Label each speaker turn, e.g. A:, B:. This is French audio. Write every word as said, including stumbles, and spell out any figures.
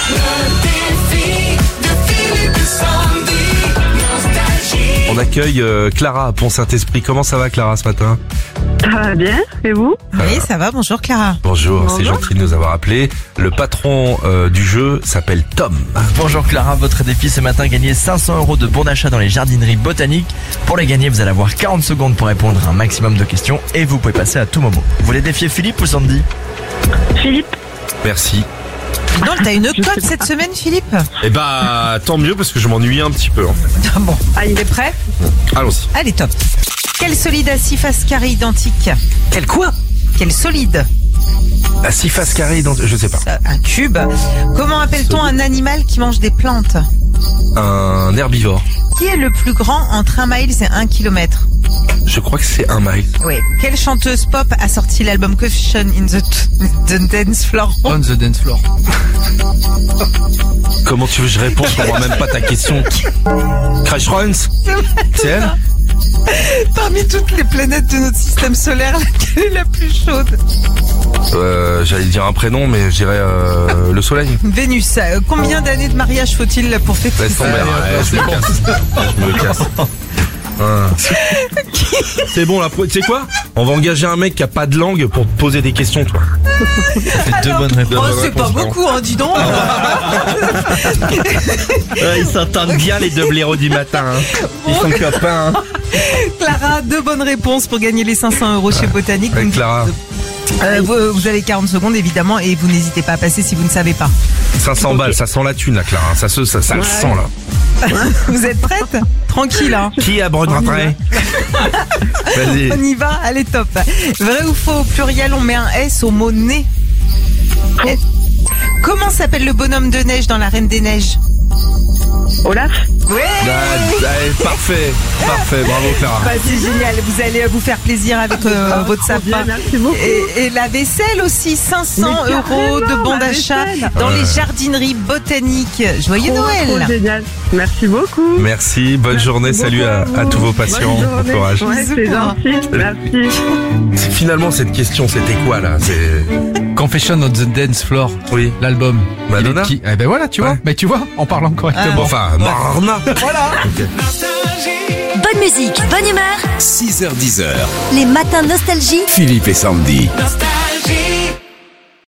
A: Le défi de Philippe et Sandy. Nostalgie.
B: On accueille euh, Clara à Pont-Saint-Esprit. Comment ça va, Clara, ce matin?
C: Ça va bien, et vous?
D: Oui, ça va, bonjour Clara.
B: Bonjour,
C: Bonjour.
B: c'est gentil de nous avoir appelés. Le patron euh, du jeu s'appelle Tom.
E: Bonjour Clara, votre défi ce matin, gagner cinq cents euros de bons d'achat dans les jardineries botaniques. Pour les gagner, vous allez avoir quarante secondes pour répondre à un maximum de questions et vous pouvez passer à tout moment. Vous voulez défier Philippe ou Sandy?
C: Philippe?
B: Merci.
D: Non, t'as une cote cette semaine, Philippe?
B: Eh bah, tant mieux parce que je m'ennuie un petit peu en fait.
D: Ah bon,
C: Ah, il
D: t'es prêt?
B: Allons-y.
D: Allez, top. Quel solide à six faces carrées identiques?
B: Quel quoi?
D: Quel solide?
B: La six faces carrées dans... Je sais pas.
D: Euh, Un cube. Comment appelle-t-on un animal qui mange des plantes?
B: Un herbivore.
D: Qui est le plus grand entre un mile et un kilomètre?
B: Je crois que c'est un mile.
D: Oui. Quelle chanteuse pop a sorti l'album Confession in the, the Dance Floor?
F: On the dance floor.
B: Comment tu veux que je réponde? Je comprends même pas ta question. Crash Runs? C'est elle?
D: Parmi toutes les planètes de notre système solaire, laquelle est la plus chaude?
B: Euh, j'allais dire un prénom, mais je dirais euh, le soleil.
D: Vénus. Euh, Combien d'années de mariage faut-il pour fêter
B: Laisse
D: ça?
B: tomber, ouais, je me casse. Je me casse. Ah. C'est bon là, tu sais quoi? On va engager un mec qui a pas de langue pour te poser des questions, toi.
E: Deux
D: Alors,
E: bonnes réponses.
D: oh, c'est pas beaucoup, hein, dis donc.
B: Ouais, ils s'entendent bien les deux blaireaux du matin. Hein. Ils sont copains. Hein.
D: Clara, deux bonnes réponses pour gagner les cinq cents euros chez Botanique.
B: Avec
D: Donc,
B: Clara,
D: euh, vous, vous avez quarante secondes évidemment et vous n'hésitez pas à passer si vous ne savez pas.
B: cinq cents balles, ça sent la thune là, Clara. Ça se, ça, ça le sent là.
D: Vous êtes prête? Tranquille, hein.
B: Qui a Brune Rentrée? Vas-y.
D: On y va, allez top. Vrai ou faux, au pluriel, on met un S au mot nez. Eh, Comment s'appelle le bonhomme de neige dans La Reine des Neiges?
C: Olaf?
D: Ouais.
B: Ah, allez, parfait, parfait, bravo Clara.
D: Bah, c'est génial, vous allez vous faire plaisir avec euh, votre
C: Trop bien,
D: sapin.
C: merci beaucoup.
D: Et, et la vaisselle aussi, cinq cents
C: Mais
D: euros de
C: carrément,
D: bon
C: la
D: d'achat
C: vaisselle.
D: dans
B: Ouais.
D: les jardineries botaniques. Joyeux
C: Trop, trop
D: Noël.
C: génial. Merci beaucoup.
B: Merci, bonne
C: Merci
B: journée,
C: beaucoup
B: salut à,
C: vous.
B: à tous vos patients,
C: Bonne
B: bon
C: journée.
B: courage.
C: Ouais, c'est
D: Bisous.
C: gentil. Merci.
B: C'est- Finalement, cette question, c'était quoi là? C'est...
F: Confession on the dance floor.
B: Oui.
F: L'album.
B: Madonna.
F: Il est de qui? Eh ben voilà, tu vois.
B: Ouais.
F: Mais tu vois, en parlant correctement.
B: Bon, enfin, Marna.
G: Bonne musique, bonne humeur.
A: six heures dix heures.
G: Les matins nostalgie.
A: Philippe et Sandy.
G: Nostalgie.